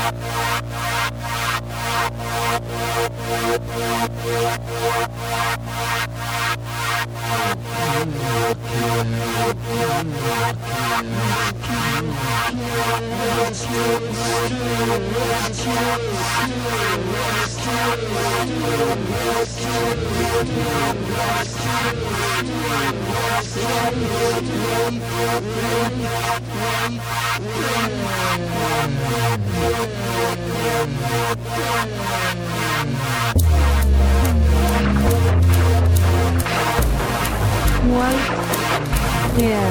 White hair,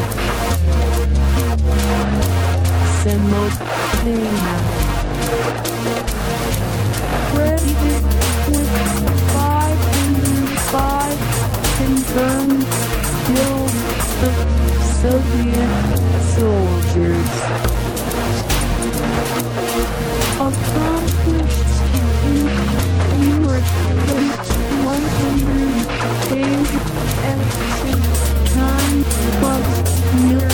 Simultaneous, credited with 505 confirmed kills of Soviet soldiers. Accomplished in numerous 100 days and 6 times plus near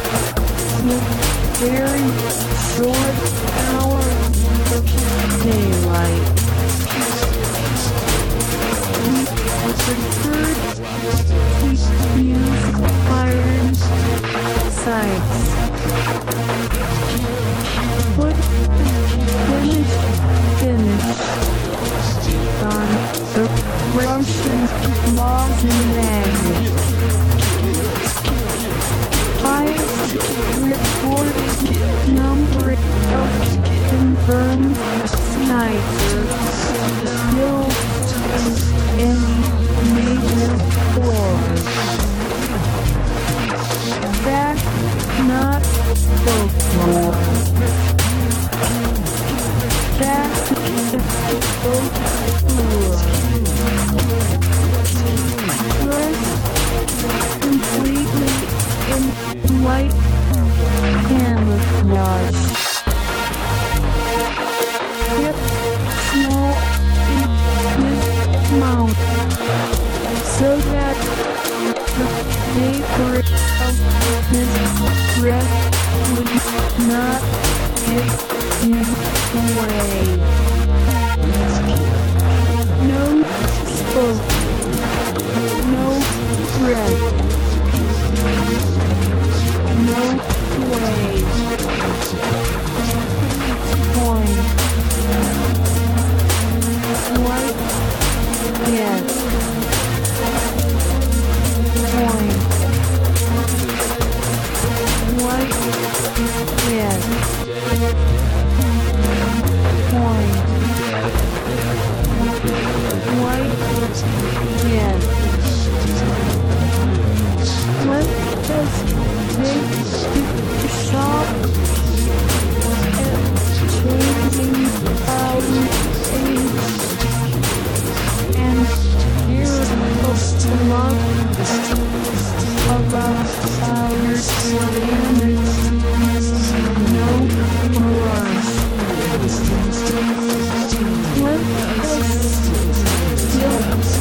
very short hours of daylight. We preferred to use iron sights. Put finish on the Russian Mosin magnet. Highest recorded number of confirmed snipers killed in major wars. Fact, not folklore. Fact, folklore. Dressed completely in white camouflage. Kept small in his mouth so that the vapor of his breath would not get him away. No smoke, no breath. No way. Point. White. Yes. Point. White. Yes. Point. White. Yes. Let us take the shop and changing our age and hear a lot about our standards. No rush. Let us still.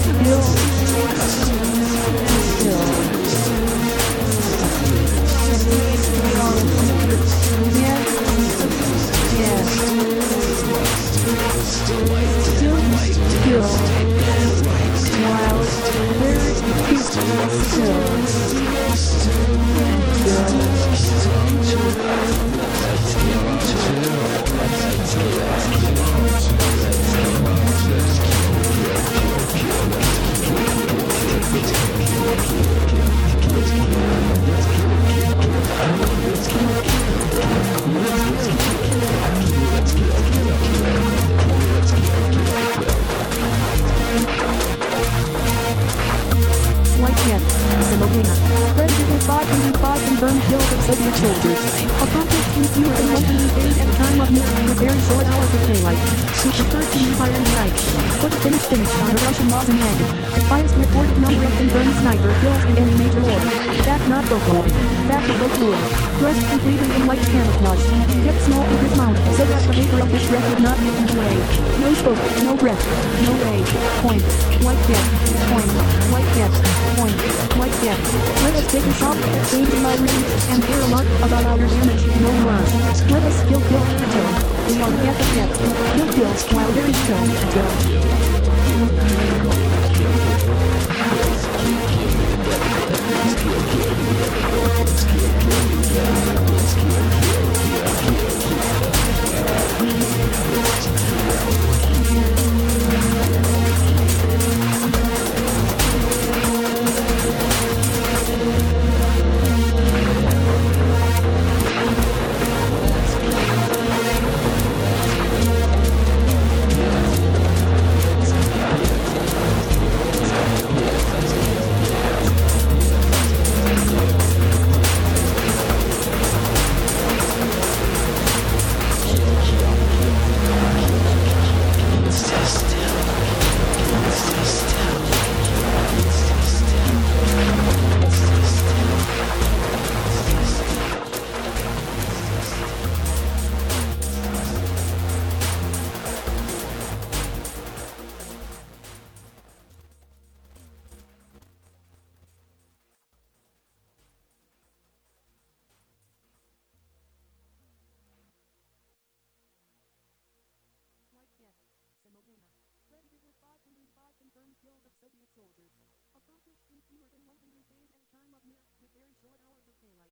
confirmed kills of Soviet soldiers. Accomplished in fewer than 100 days at a time of near with very short hours of daylight. Which occurred to use iron sights. Put a finish on the Russian Mosin magnet. Highest recorded number of confirmed sniper kills in any major war. Fact not folklore. Fact of folklore. Dressed completely in white camouflage. Kept small in his mouth so that the vapor of his breath would not get him away. No smoke, no breath, no rage. Point. White death. Point. White death. Point. White death. Let us take a shot at changing my reading and hear a lot about our damage. No rush. Let us kill. We on half a step. No kills while very still and go. Red River 505 confirmed kills of Soviet soldiers. Accomplished in fewer than 100 days and time of year, with very short hours of daylight.